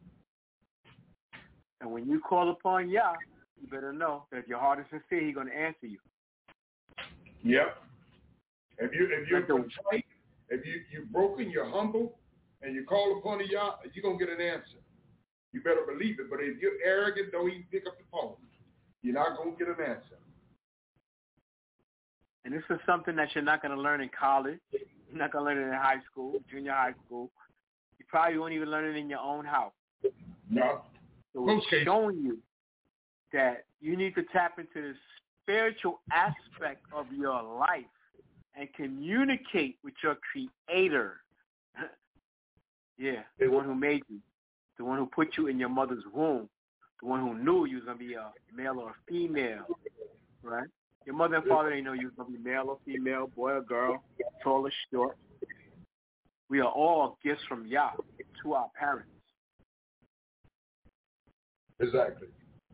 And when you call upon Yah, you better know that if your heart is sincere, he's going to answer you. Yep. If you if you're Like the- contrite, if you you're broken, you're humble, and you call upon the Yah, you're gonna get an answer. You better believe it. But if you're arrogant, don't even pick up the phone. You're not gonna get an answer. And this is something that you're not going to learn in college. You're not going to learn it in high school, junior high school. You probably won't even learn it in your own house. No. So Most it's cases. showing you that you need to tap into the spiritual aspect of your life and communicate with your Creator. Yeah, the one who made you, the one who put you in your mother's womb, the one who knew you was going to be a male or a female, right? Your mother and father didn't know you was going to be male or female, boy or girl, tall or short. We are all gifts from Yah to our parents. Exactly.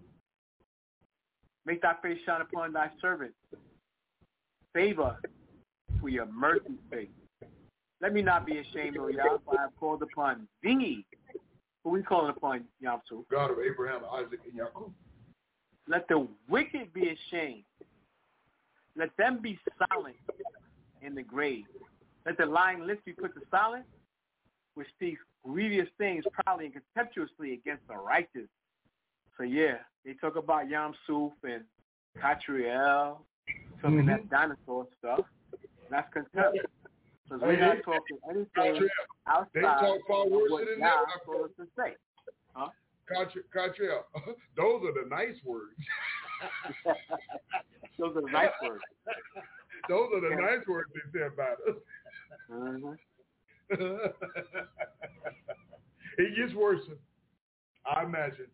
Make thy face shine upon thy servant. Save us for your mercy's sake. Let me not be ashamed, O Yah, for I have called upon thee. Who we calling upon, Yahweh? God of Abraham, Isaac, and Jacob. Let the wicked be ashamed. Let them be silent in the grave. Let the lying lips be put to silence, which speaks grievous things proudly and contemptuously against the righteous. So yeah, they talk about Yam Suf and Catriel, talking Mm-hmm. that dinosaur stuff. That's contempt. Because we're Hey, not they- talking anything Catriel, outside they talk far of worse what than Yah that. told us to say. Huh? Catriel, those are the nice words. Those are the nice words. Those are the Yeah. nice words they say about us. Mm-hmm. It gets worse, I imagine.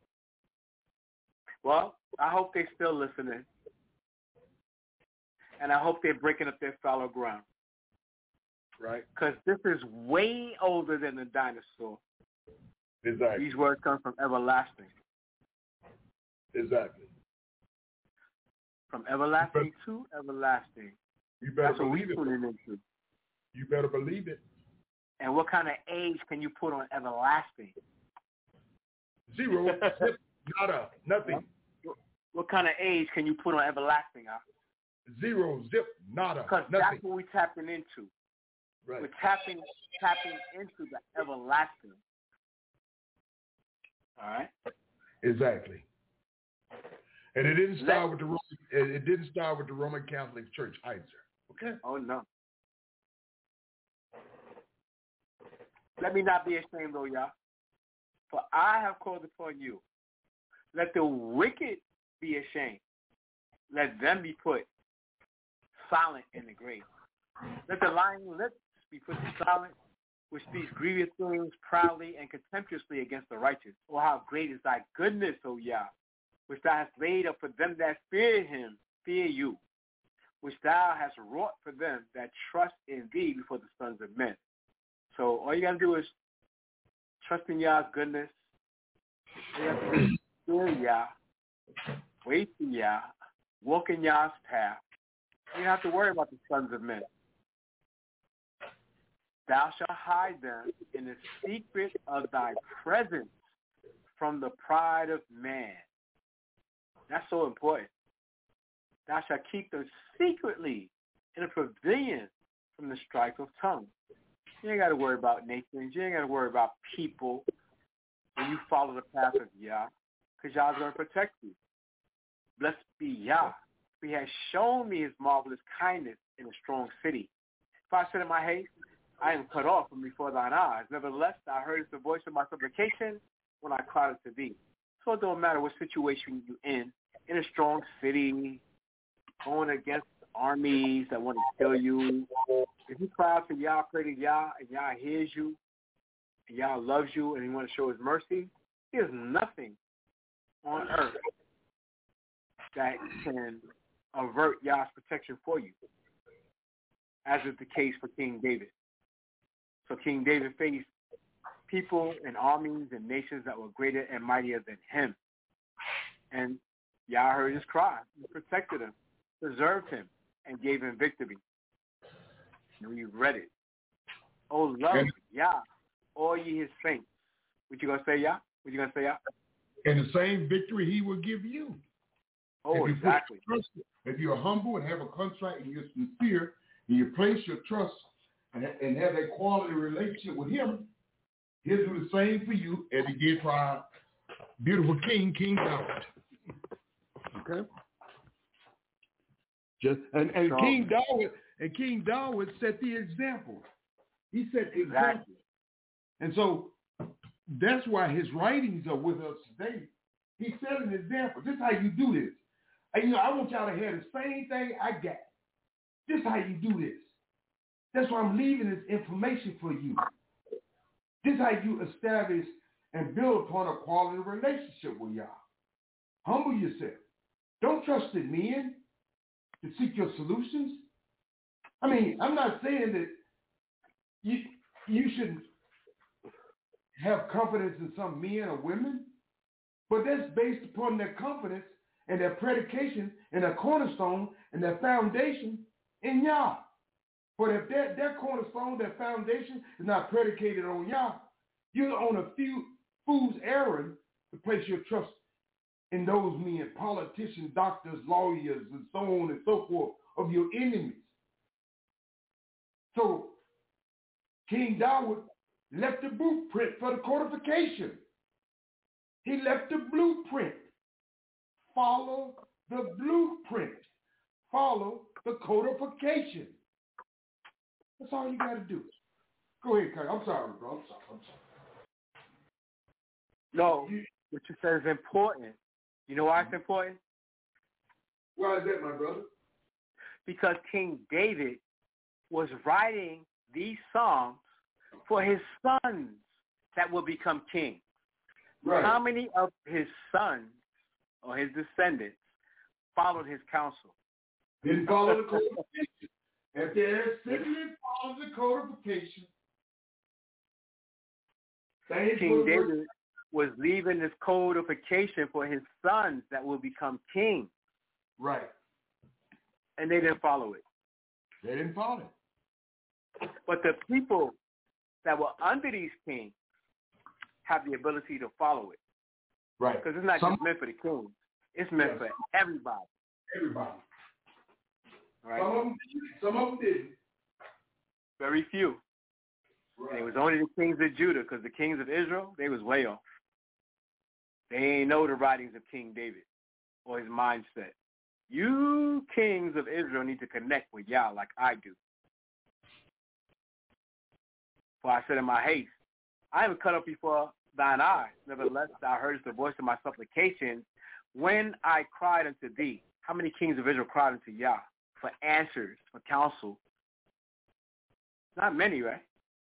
Well, I hope they're still listening. And I hope they're breaking up their fallow ground. Right. Because this is way older than the dinosaur. Exactly. These words come from everlasting. Exactly. From everlasting to everlasting. You better That's what believe we're it. tuning into. You better believe it. And what kind of age can you put on everlasting? Zero. Zip, nada. Nothing. What kind of age can you put on everlasting, huh? Zero. Zip. Nada. Because that's what we're tapping into. Right. We're tapping tapping into the everlasting. All right? Exactly. And it didn't start with the Roman, it didn't start with the Roman Catholic Church either. Okay? Oh no. Let me not be ashamed, though, y'all. For I have called upon you. Let the wicked be ashamed. Let them be put silent in the grave. Let the lying lips be put to silence, which speaks grievous things proudly and contemptuously against the righteous. Oh, how great is thy goodness, O Yah, which thou hast laid up for them that fear him, fear you, which thou hast wrought for them that trust in thee before the sons of men. So all you got to do is trust in Yah's goodness. All you have to do is fear Yah, wait for Yah, walk in Yah's path. You don't have to worry about the sons of men. Thou shalt hide them in the secret of thy presence from the pride of man. That's so important. Thou shalt keep them secretly in a pavilion from the strife of tongue. You ain't got to worry about nations. You ain't got to worry about people when you follow the path of Yah, because Yah's going to protect you. Blessed be Yah. He has shown me his marvelous kindness in a strong city. If I said in my haste, I am cut off from before thine eyes. Nevertheless, I heard the voice of my supplication when I cried to thee. So it don't matter what situation you're in, in a strong city, going against armies that want to kill you. If you cry out to Yah, pray to Yah, and Yah hears you, and Yah loves you, and he wants to show his mercy, there's nothing on earth that can avert Yah's protection for you, as is the case for King David. So King David faced people and armies and nations that were greater and mightier than him. And Yah heard his cry, and protected him, preserved him, and gave him victory. And we read it. Oh, love Yah, all ye his saints. What you going to say, Yah? What you going to say, Yah? And the same victory he will give you. Oh, if you exactly. Trust, if you're humble and have a contrite and you're sincere, and you place your trust and, and have that quality relationship with him, he'll do the same for you as he did for our beautiful king, King David. Okay? Just and, and so, King David and King David set the example. He set the example. Exactly. And so that's why his writings are with us today. He set an example. This is how you do this. And, you know, I want y'all to hear the same thing I got. This is how you do this. That's why I'm leaving this information for you. This is how you establish and build upon a quality relationship with y'all. Humble yourself. Don't trust in men to seek your solutions. I mean, I'm not saying that you you should have confidence in some men or women, but that's based upon their confidence and their predication and their cornerstone and their foundation in Yah. But if their, their cornerstone, their foundation is not predicated on Yah, you're on a few fool's errand to place your trust in those men, politicians, doctors, lawyers, and so on and so forth, of your enemies. So King David left the blueprint for the codification. He left the blueprint. Follow the blueprint. Follow the codification. That's all you got to do. Go ahead, Kurt. I'm sorry, bro. I'm sorry. I'm sorry. No, what you said is important. You know why it's important? Why is that, my brother? Because King David was writing these psalms for his sons that will become king. Right. How many of his sons or his descendants followed his counsel? Didn't follow the codification. If they simply followed the codification, King David was leaving this codification for his sons that will become king. Right. And they didn't follow it. They didn't follow it. But the people that were under these kings have the ability to follow it. Right. Because it's not Some, just meant for the kings. It's meant yes. for everybody. Everybody. Right? Some of them did. Some of them didn't. Very few. Right. And it was only the kings of Judah, because the kings of Israel, they was way off. They ain't know the writings of King David or his mindset. You kings of Israel need to connect with Yah like I do. For I said in my haste, I am cut up before thine eyes. Nevertheless, thou heardest the voice of my supplication when I cried unto thee. How many kings of Israel cried unto Yah for answers, for counsel? Not many, right?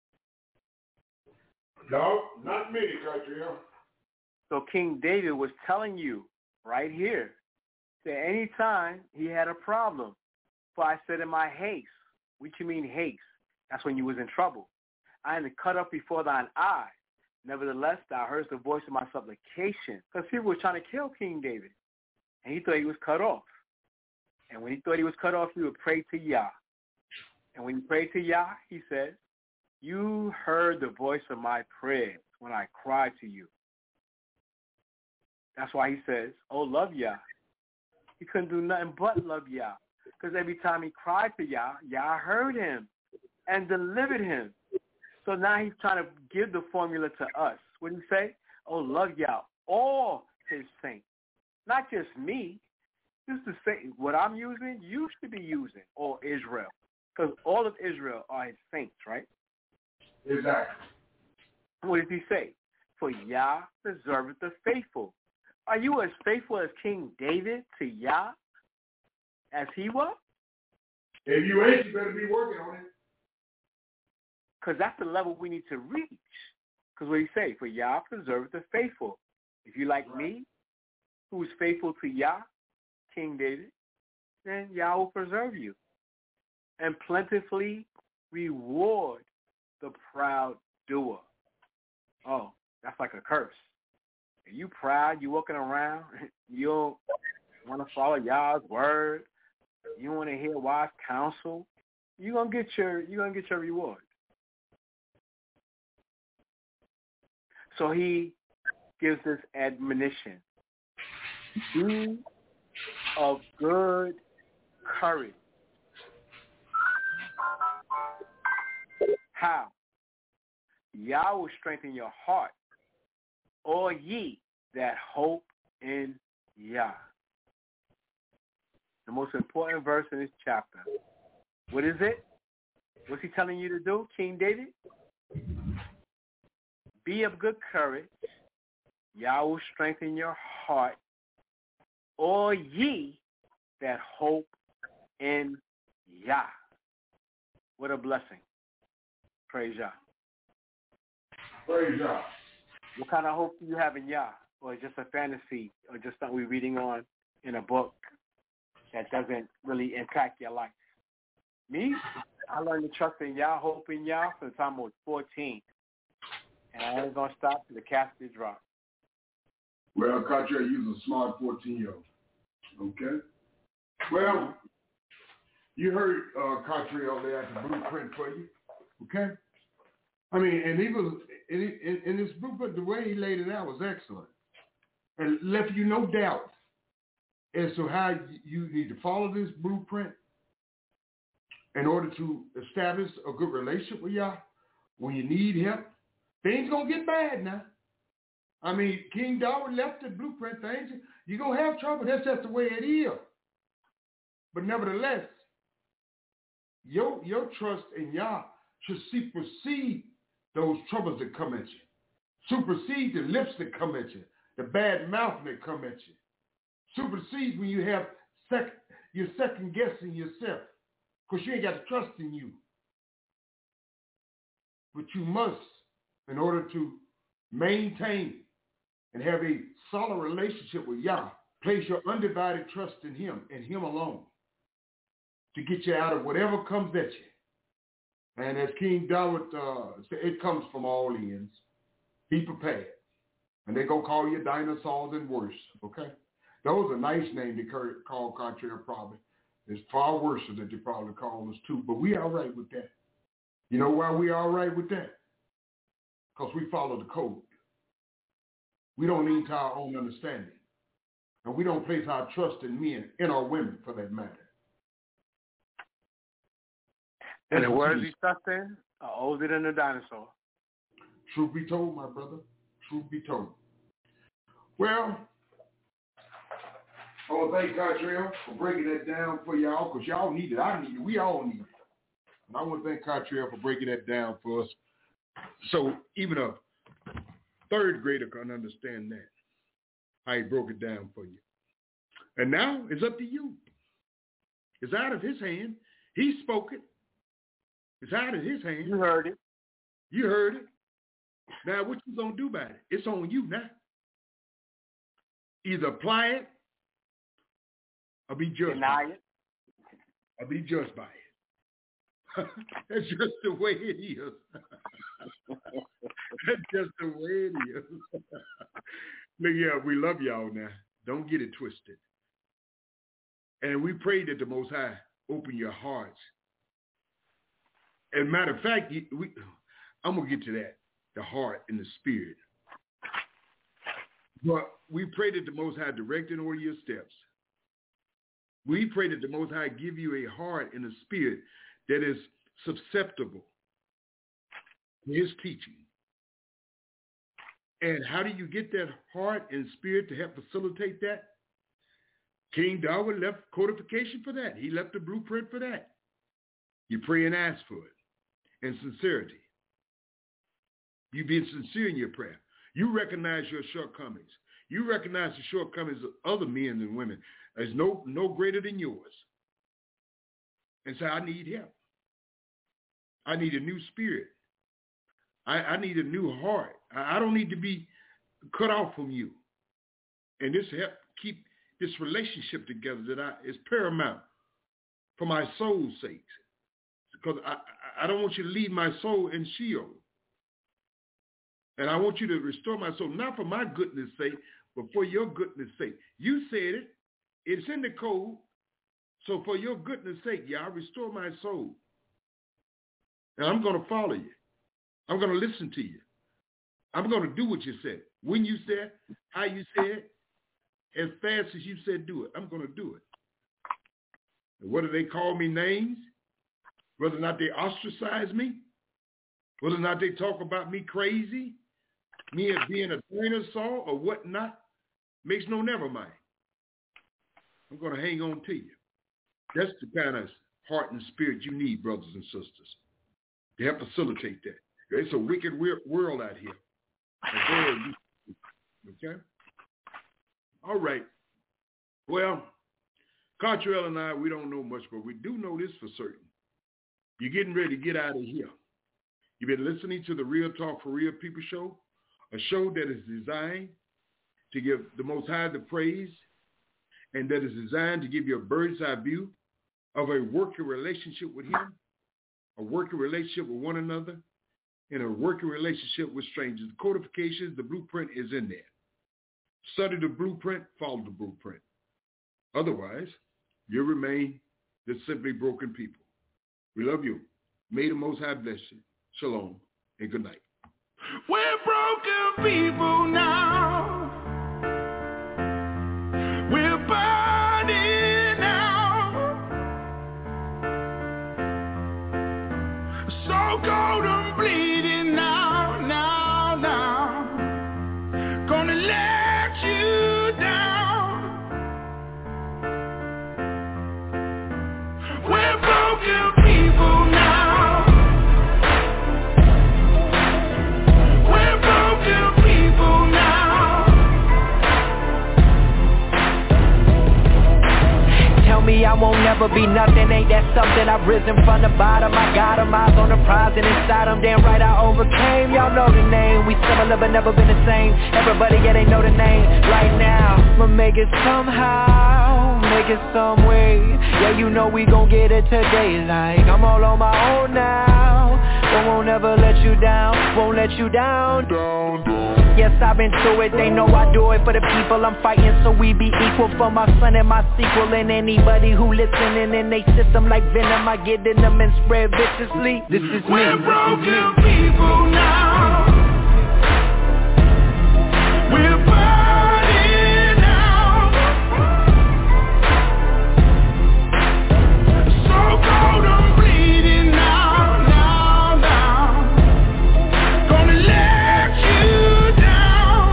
No, not many, Cartrell. So King David was telling you right here that any time he had a problem, for I said in my haste, what you mean haste? That's when you was in trouble. I am cut up before thine eyes. Nevertheless, thou heardest the voice of my supplication. Because people were trying to kill King David. And he thought he was cut off. And when he thought he was cut off, he would pray to Yah. And when he prayed to Yah, he said, you heard the voice of my prayers when I cried to you. That's why he says, oh, love Yah. He couldn't do nothing but love Yah. Because every time he cried to Yah, Yah heard him and delivered him. So now he's trying to give the formula to us. What did he say? Oh, love Yah, all his saints. Not just me. This is the same. What I'm using, you should be using, all Israel. Because all of Israel are his saints, right? Exactly. What does he say? For Yah preserveth the faithful. Are you as faithful as King David to Yah as he was? If you ain't, you better be working on it. Because that's the level we need to reach. Because what he say? For Yah preserveth the faithful. If you like right. me, who's faithful to Yah, King David, then Yah will preserve you and plentifully reward the proud doer. Oh, that's like a curse. If you proud, you walking around, you don't want to follow Yah's word, you don't want to hear wise counsel, you're gonna get your you're gonna get your reward. So he gives this admonition. Be of good courage. How? Yah will strengthen your heart, all ye that hope in Yah. The most important verse in this chapter. What is it? What's he telling you to do, King David? Be of good courage. Yah will strengthen your heart, all ye that hope in Yah. What a blessing. Praise Yah. Praise Yah. What kind of hope do you have in Yah? Or just a fantasy, or just something we're reading on in a book that doesn't really impact your life? Me, I learned to trust in Yah, hope in Yah from the time I was fourteen. And I ain't going to stop till the casket drop. Well, Cartier, you're a smart fourteen-year-old. Okay? Well, you heard uh, Cartier there at the blueprint for you. Okay? I mean, and he was, in, in, in this blueprint, the way he laid it out was excellent. And left you no doubt as to how you need to follow this blueprint in order to establish a good relationship with Yah when you need help. Things going to get bad now. I mean, King David left the blueprint things. You're going to have trouble. That's just the way it is. But nevertheless, your, your trust in Yah should supersede those troubles that come at you. Supersede the lips that come at you. The bad mouth that come at you. Supersede when you have sec- you're second guessing yourself. Because you ain't got to trust in you. But you must, in order to maintain and have a solid relationship with Yah. Place your undivided trust in him and him alone to get you out of whatever comes at you. And as King David uh, said, it comes from all ends. Be prepared. And they're going to call you dinosaurs and worse, okay? Those are nice names to call contrary probably. It's far worse than they probably call us too, but we all right with that. You know why we all right with that? Because we follow the code. We don't lean to our own understanding. And we don't place our trust in men and or women for that matter. And the words he trust in are older than the dinosaur. Truth be told, my brother. Truth be told. Well, I want to thank Cottrell for breaking that down for y'all, because y'all need it. I need it. We all need it. And I want to thank Cottrell for breaking that down for us. So even a third grader can understand that, how he broke it down for you. And now it's up to you. It's out of his hand. He spoke it. It's out of his hand. You heard it. You heard it. Now what you going to do about it? It's on you now. Either apply it or be judged Deny by it. Or be judged by it. That's just the way it is. That's just the way it is. Look, yeah, we love y'all now. Don't get it twisted. And we pray that the Most High open your hearts. As a matter of fact, we, I'm going to get to that, the heart and the spirit. But we pray that the Most High direct and order your steps. We pray that the Most High give you a heart and a spirit that is susceptible to his teaching. And how do you get that heart and spirit to help facilitate that? King David left codification for that. He left the blueprint for that. You pray and ask for it in sincerity. You being sincere in your prayer. You recognize your shortcomings. You recognize the shortcomings of other men and women as no, no greater than yours. And say, I need help. I need a new spirit. I, I need a new heart. I, I don't need to be cut off from you. And this help keep this relationship together that I is paramount for my soul's sake. Because I, I don't want you to leave my soul in Sheol. And I want you to restore my soul, not for my goodness' sake, but for your goodness' sake. You said it. It's in the code. So for your goodness' sake, Yah, restore my soul. And I'm going to follow you. I'm going to listen to you. I'm going to do what you said. When you said, how you said, as fast as you said do it, I'm going to do it. And whether they call me names, whether or not they ostracize me, whether or not they talk about me crazy, me as being a dinosaur or whatnot, makes no never mind. I'm going to hang on to you. That's the kind of heart and spirit you need, brothers and sisters, to help facilitate that. It's a wicked world out here. Okay? All right. Well, Cottrell and I, we don't know much, but we do know this for certain. You're getting ready to get out of here. You've been listening to the Real Talk for Real People show, a show that is designed to give the Most High the praise and that is designed to give you a bird's eye view of a working relationship with him, a working relationship with one another, and a working relationship with strangers. The codifications, the blueprint is in there. Study the blueprint, follow the blueprint. Otherwise, you'll remain the simply broken people. We love you. May the Most High bless you. Shalom and good night. We're broken people now. We're burning now. So cold and bleeding now, now, now. Gonna let you down. We're broken people now. We're broken people now. me, I won't never be nothing. Ain't that something? I've risen from the bottom. I got them, eyes on the prize and inside them. Damn right I overcame. Y'all know the name. We similar but never been the same. Everybody, yeah, they know the name. Right now, I'ma make it somehow, make it some way. Yeah, you know we gon' get it today. Like I'm all on my own now, but won't ever let you down, won't let you down, down, down. Yes, I've been through it, they know I do it for the people I'm fighting, so we be equal for my son and my sequel. And anybody who listening in they system like venom, I get in them and spread viciously. This is me. We're broken people now. We're burning out. So cold, I'm bleeding now, now, now. Gonna let you down.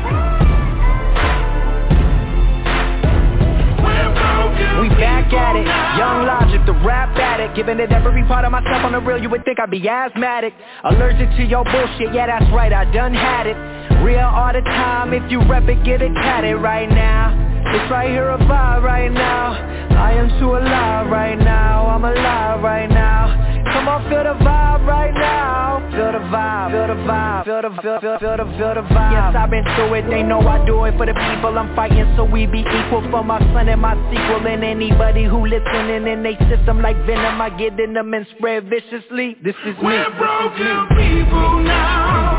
We're broken. We back at it, Young Logic, the rap addict, giving it every part of myself on the real. You would think I'd be asthmatic, allergic to your bullshit. Yeah, that's right, I done had it. Real all the time, if you rep it, get it tatted right now. It's right here, a vibe right now. I am too alive right now, I'm alive right now. Come on, feel the vibe right now. Feel the vibe, feel the vibe, feel the, feel, feel, feel the, feel the vibe. Yes, I've been through it, they know I do it for the people I'm fighting, so we be equal for my son and my sequel. And anybody who listening in they system like venom, I get in them and spread viciously. This is me. We're broken people now.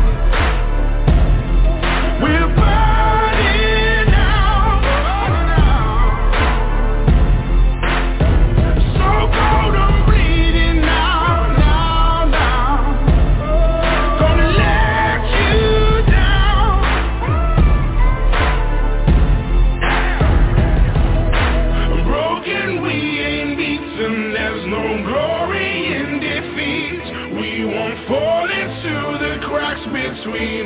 We're burning out. So cold, I'm bleeding now, now, now. Gonna let you down. Broken, we ain't beaten. There's no glory in defeat. We won't fall into the cracks between